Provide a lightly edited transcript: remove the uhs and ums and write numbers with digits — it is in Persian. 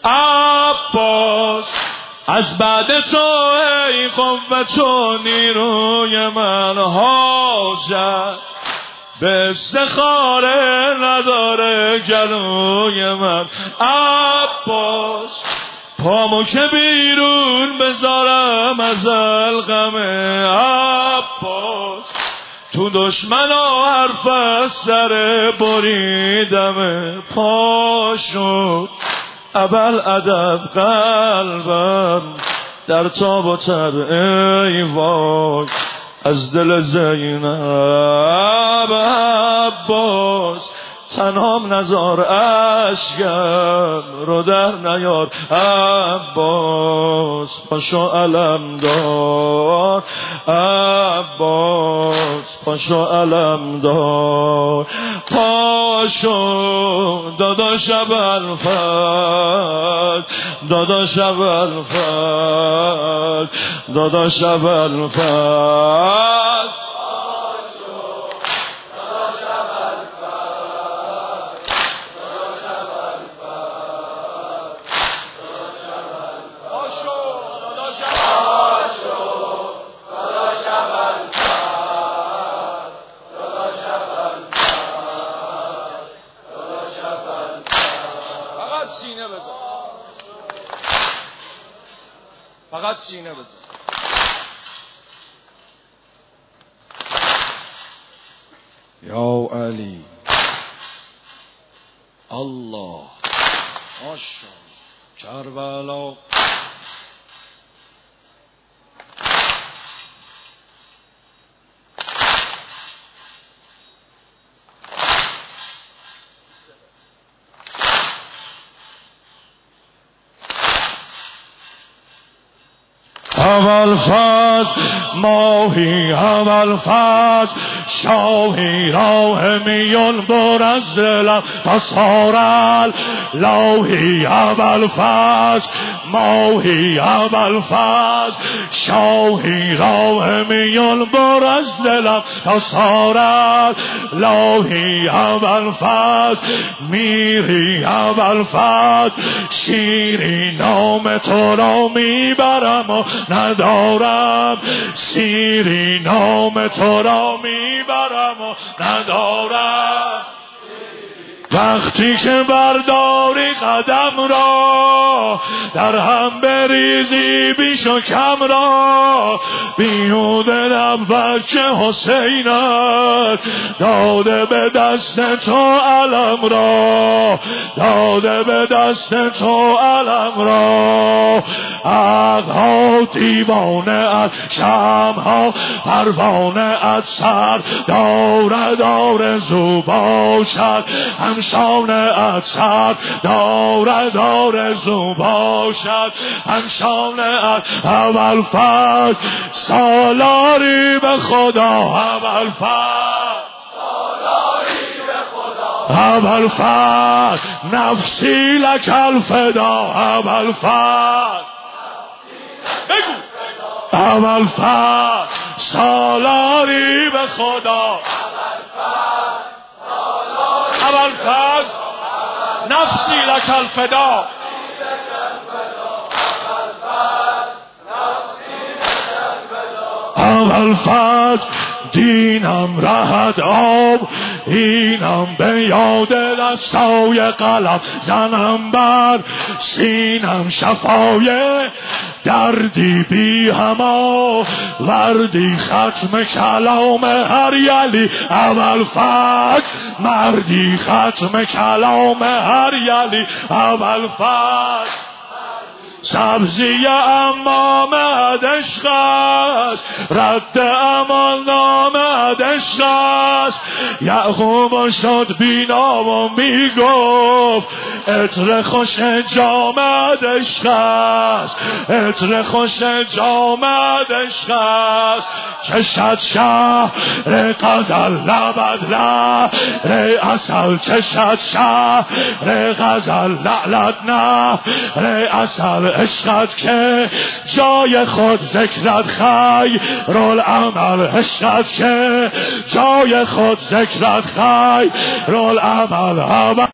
عباس از بعد تو ای قوت تو نیروی من حاجت به استخاره نداره گلوی من عباس پامو که بیرون بذارم از الغم عباس تو دشمنا حرف از سر بریدم پا شد اول ادب قلبم در تاب و تب ای وای از دل زینب عباس تنهام نزار اشکم رو در نیار عباس پاشو علم دار عباس پاشو علم دار پاشو داداش ابوالفضل داداش ابوالفضل داداش ابوالفضل فقط سینه بزن یا علی الله ماشاءالله کربلا ابوالفضل ماهی ابوالفضل شاهی راه میون بر از دلم تا سارل لاهی ابوالفضل ماهی ابوالفضل شاهی راه میون بر از دلم تا سارل لاهی ابوالفضل میری ابوالفضل شیری نام تو را میبرم و ندارم سیری نام تو را میبرم و ندارم وقتی که برداری قدم را در هم بریزی بیش و کم را بیهوده نبود که حسینت داده به دست تو علم را داده به دست تو علم را عقلها دیوانه از شمها پروانه از سر دارد آرزو باشد همشانه از سر دارد آرزو باشد همشانه از ابوالفضل سالاری به خدا ابوالفضل ابوالفضل نفسی لک الفدا ابوالفضل بگو ابوالفضل سالاری به خدا ابوالفضل نفسی لک الفدا ابوالفضل دینم رهد آب اینم به یاد دستای قلم زنم بر سینم شفای دردی بی هما وردی ختم کلام هر یلی ابوالفضل مردی ختم کلام هر یلی ابوالفضل سبزی امامت عشق است رد امان نامت عشق است یعقوب شد بینا و میگفت عطر خوش جامت عشق است عطر خوش جامت عشق است چشد شهر غزل لبد لهر عسل چشد شهر غزل لعلت نهر عسل عشقت که جای خود ذکرت خیر العمل عشقت که جای خود ذکرت خیر العمل